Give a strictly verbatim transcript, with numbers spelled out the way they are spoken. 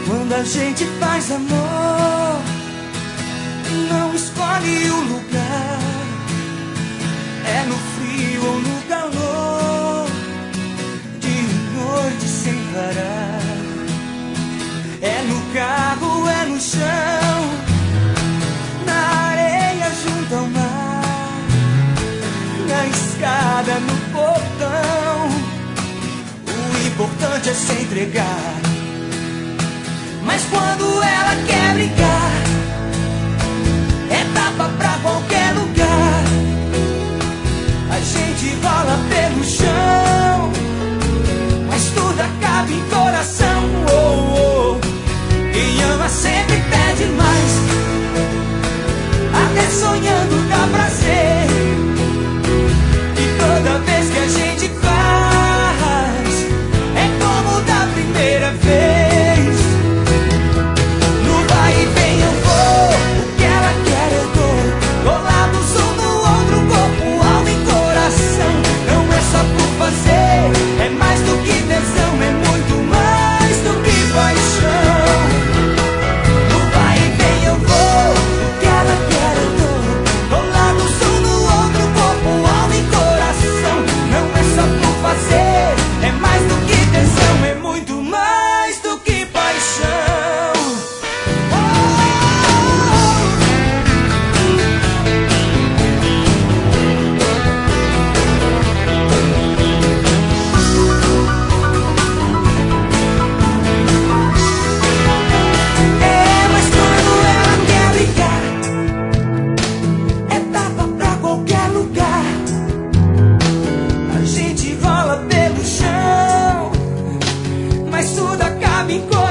Quando a gente faz amor, não escolhe o lugar. É no frio ou no calor, de noite sem parar. É no carro, é no chão, na areia junto ao mar, na escada, no portão. O importante é se entregar. Mas quando ela quer brincar, é tapa pra qualquer lugar. A gente rola pelo chão, mas tudo acaba em coração. Oh, oh. Quem ama sempre pede mais, até sonhando dá prazer. E toda vez que a gente faz, é como da primeira vez. É mais do que tesão, é muito mais do que paixão. No vai e vem eu vou, o que ela quer eu dou. Do lado sul, no outro corpo, alma e coração. Não é só por fazer, é mais do que tesão, é muito mais do que paixão. Tudo acaba em